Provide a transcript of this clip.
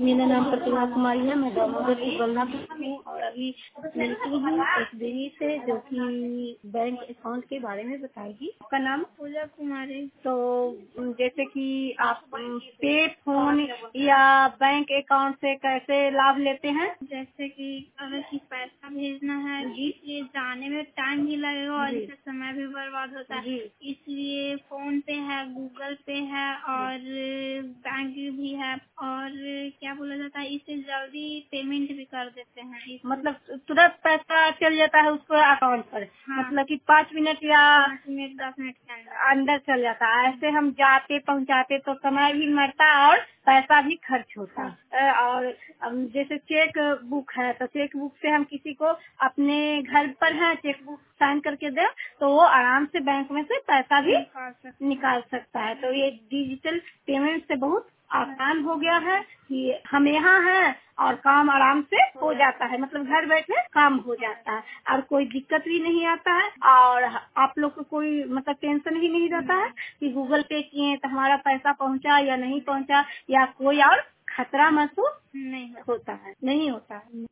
मेरा नाम प्रतिभा कुमारी है। मैं दामोदर की बल्लभ हूँ और अभी मिलती हूँ एक दीदी से जो कि बैंक अकाउंट के बारे में बताएगी। आपका नाम? पूजा कुमारी। तो जैसे कि आप पे फोन या बैंक अकाउंट से कैसे लाभ लेते हैं? जैसे कि अगर किसी पैसा भेजना है जी। इसलिए जाने में टाइम भी लगेगा और जी। इससे समय भी बर्बाद होता है। जी। इसलिए फोन पे है, गूगल पे है और बैंक भी है और क्या बोला जाता है, इससे जल्दी पेमेंट भी कर देते हैं। मतलब तुरंत पैसा चल जाता है उसको अकाउंट पर। हाँ, मतलब कि 5 मिनट या 5 मिनट 10 मिनट के अंदर अंदर चल जाता है। ऐसे हम जाते पहुंचाते तो समय भी मरता है और पैसा भी खर्च होता है। और जैसे चेक बुक है तो चेक बुक से हम किसी को अपने घर पर है चेक बुक साइन करके दे तो वो आराम से बैंक में से पैसा भी निकाल सकता है। तो ये डिजिटल पेमेंट से बहुत आसान हो गया है कि हम यहाँ हैं और काम आराम से हो जाता है। मतलब घर बैठे काम हो जाता है और कोई दिक्कत भी नहीं आता है और आप लोग को कोई मतलब टेंशन भी नहीं रहता है कि गूगल पे किए तो हमारा पैसा पहुँचा या नहीं पहुँचा या कोई और खतरा महसूस नहीं होता है नहीं होता है।